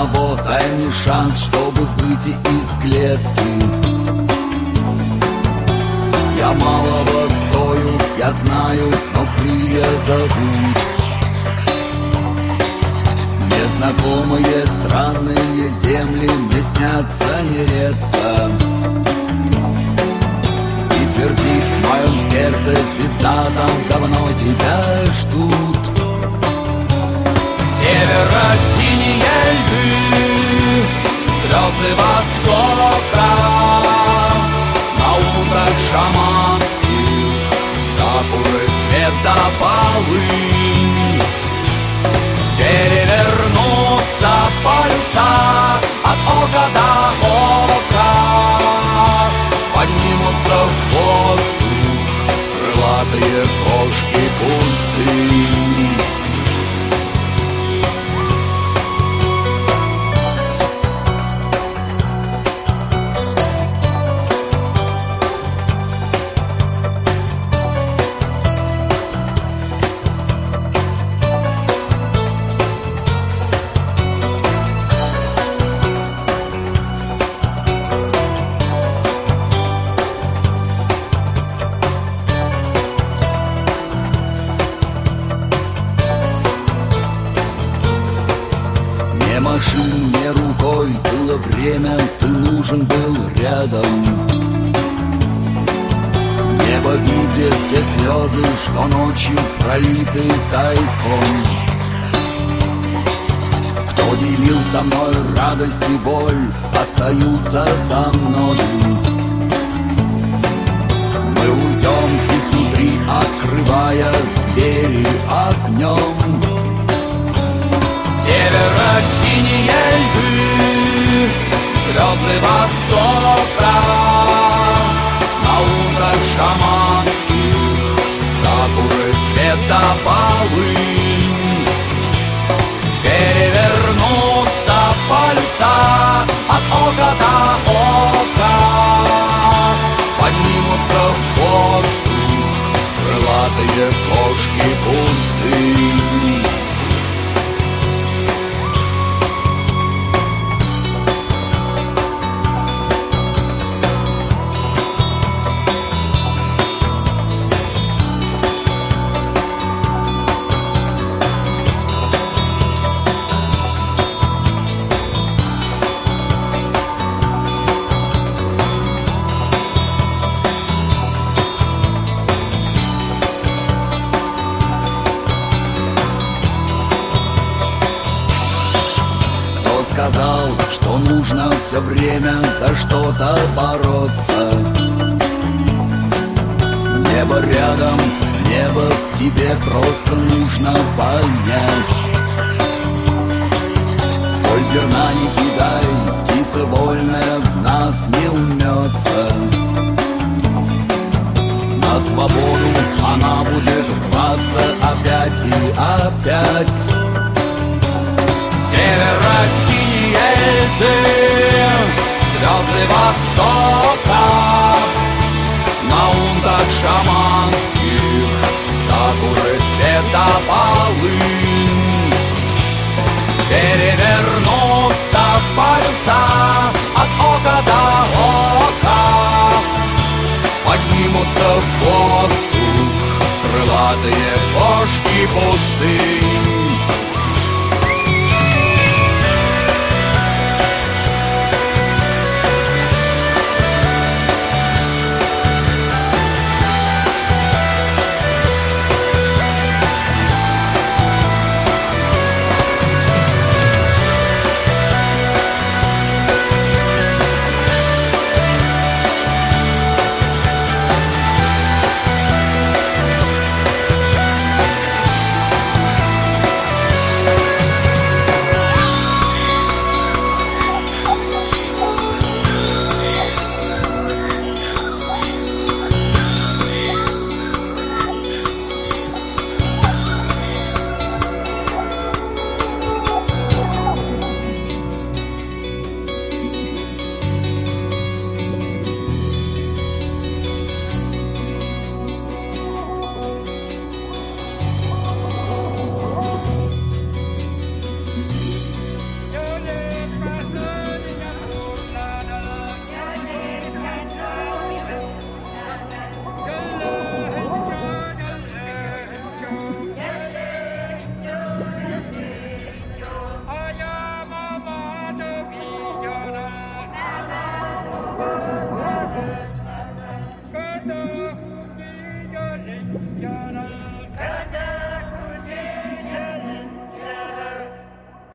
одного дай мне шанс, чтобы выйти из клетки. Я малого стою, я знаю, но крылья зовут. Незнакомые странные земли мне снятся нередко. И твердит в моем сердце звезда, там давно тебя ждут. Северо-синие льды, звезды востока, на утах шаманских сакуры цвета полынь. Перевернутся полюса от ока до ока, поднимутся в воздух крылатые кошки пустынь. Машин мне рукой, было время, ты нужен был рядом. Небо видит те слезы, что ночью пролиты тайком. Кто делил со мной радость и боль, остаются со мной. Мы уйдем изнутри, открывая двери огнем. Северо-синие льды, звезды востока, на утах шаманских сакуры цвета полынь. Перевернутся полюса от ока до ока, поднимутся в воздух крылатые кошки пустынь. Сказал, что нужно все время за что-то бороться. Небо рядом, небо в тебе, просто нужно понять. Сколь зерна не кидай, птица вольная в нас не умнется. На свободу она будет рваться опять и опять. Северо-синие льды, звезды востока, на утах шаманских сакуры цвета полынь. Перевернутся полюса от ока до ока, поднимутся в воздух крылатые кошки пустынь. Can